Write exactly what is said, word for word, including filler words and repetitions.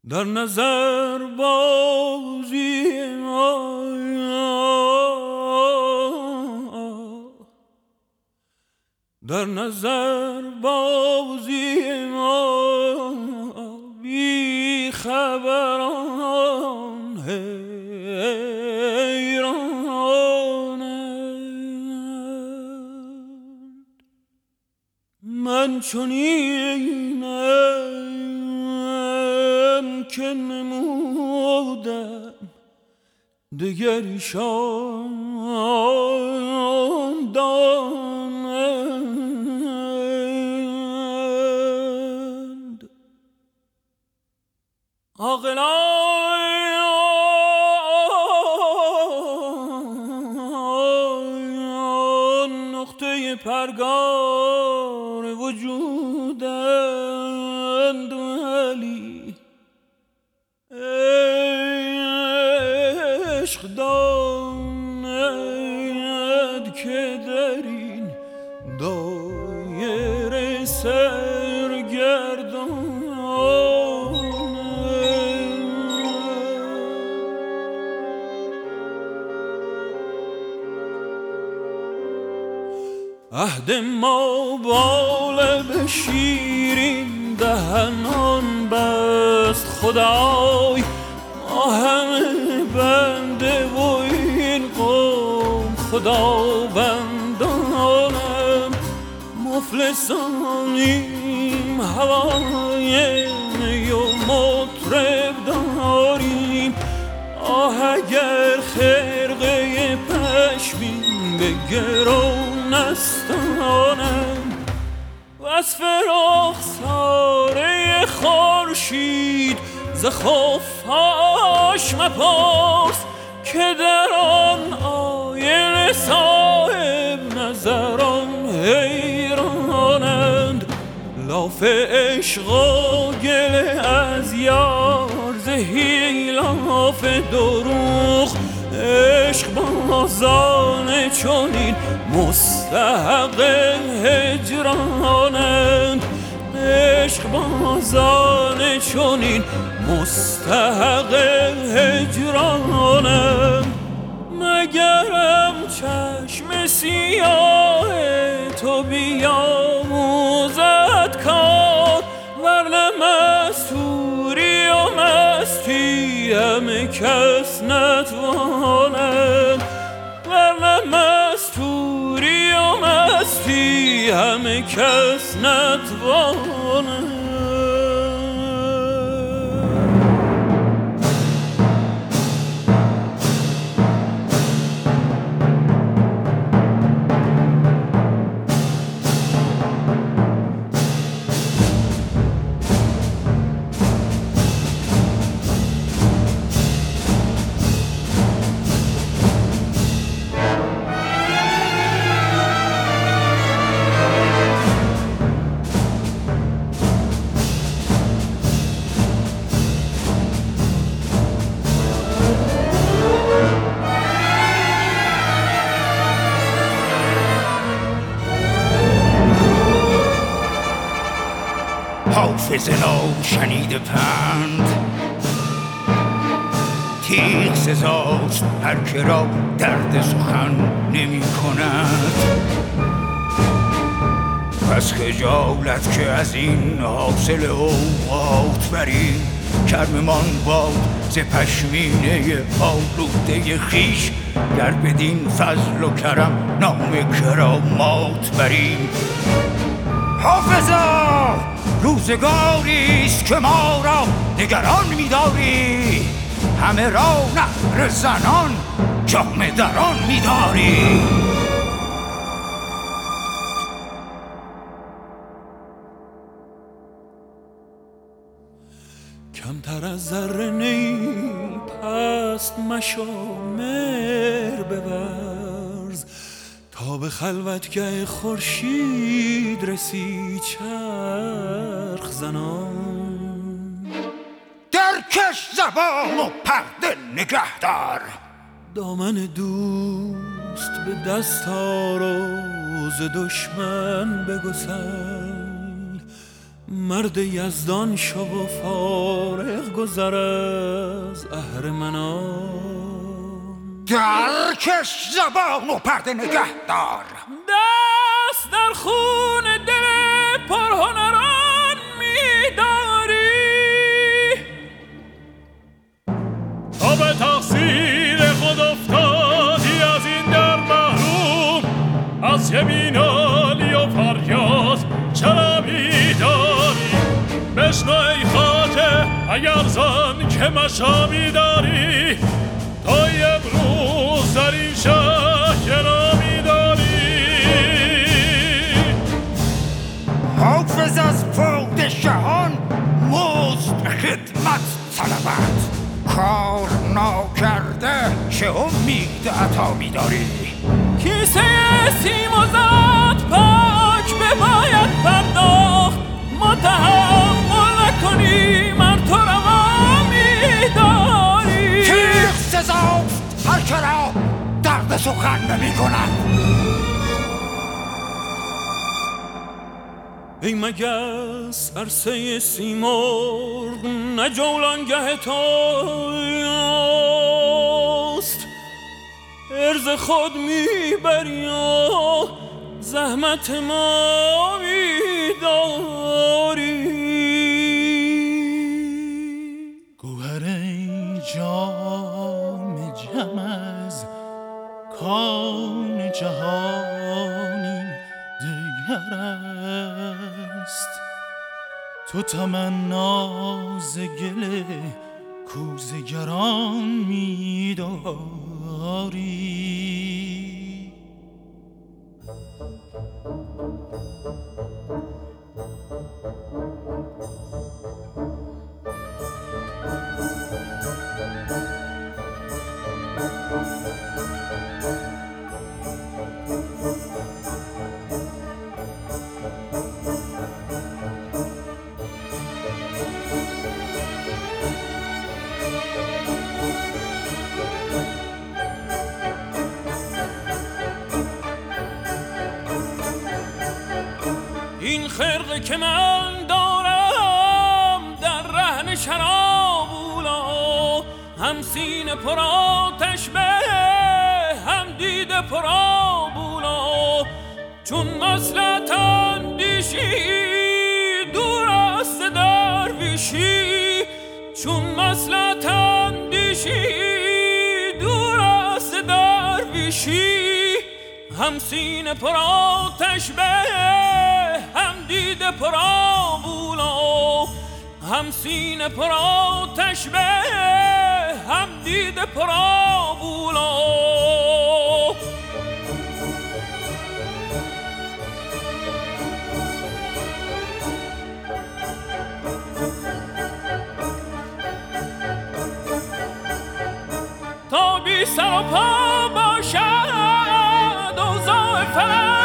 در نظر بازی ما در نظر بازی ما بی خبران حیرانند. من چنینم که نمودم دگر ایشان دانند. عاقلان نقطه پرگار وجودند، ولی عشق داند که در این دایره سرگردانند. عهد ما با لب شیرین دهنان بست خدای، ما همه بنده و این قوم خداوندانم. مفلسانیم هوای می و مطرب داریم، آه اگر خرقه پشمین به گرون استانم. و از فراخساره خورشید ز خفاش مپرس، که در آن آینه صاحب نظران حیرانند. لاف عشق و گله از یار زهی لاف دروغ، عشق بازان چنین مستحق هجرانند. عشق بازان چنین مستحق هجرانند. مگرم چشم سیاه تو بیاموزد کار، ورنه مستوری و مستی همه کس نتوانند. ورنه مستوری و مستی همه کس نتوانند. حافظ نو شنیده پند، تیغ سزاست هر که را درد سخن نمی کند. پس خجالت که از این حاصل اوقات بریم، کرممان باد ز پشمینه آلوده خویش، گر بدین فضل و کرم نام کرامات بریم. حافظا روزگاریست که ما را نگران می‌داری، همه را نهر زنان جامه دران می‌داری. کمتر از ذره نی پست مشو، مهر بورز تا به خلوتگه خورشید رسی چرخ زنان. درکش زبان و پرده نگهدار، دامن دوست به دست آر و ز دشمن بگسل. مرد یزدان شو و فارغ گذر از اهرمنان. درکش زبان و پرده نگهدار، دست در خون دل پرهنران می‌داری. تا به تقصیر خود افتادی از این در محروم، از چه مینالی و فریاد چرا می‌داری؟ بشنو ای خواجه اگر زان که مشامی داری، تا امروز در این شهر که نامی داری. حافظ از پادشاهان مزد خدمت طلبد، کار ناکرده چه امید عطا می‌داری؟ کیسه سیم و زاد پاک بباید پرداخت، ما تحمل نکنی من تو روا می‌داری. تیغ سزاست هر که را درد سخن نمی‌کند. ای مگس عرصه سیمرغ نه جولانگه توست، عرض خود میبری و زحمت ما میداری. گوهر ای جام جم از کان جهانی دیگر است، تو تمنا ز گل کوزگران می‌داری. این خرقه که من دارم در رهن شرابولا، هم سینه پر آتش به هم دیده پر آبولا. چون مصلحت اندیشی دور است درویشی، چون مصلحت اندیشی دور است درویشی. هم سینه پر آتش به هم دیده پر آبولا، هم سینه پر آتش به هم دیده پر آبولا. تا بی سر و پا باشد اوضاع فلک،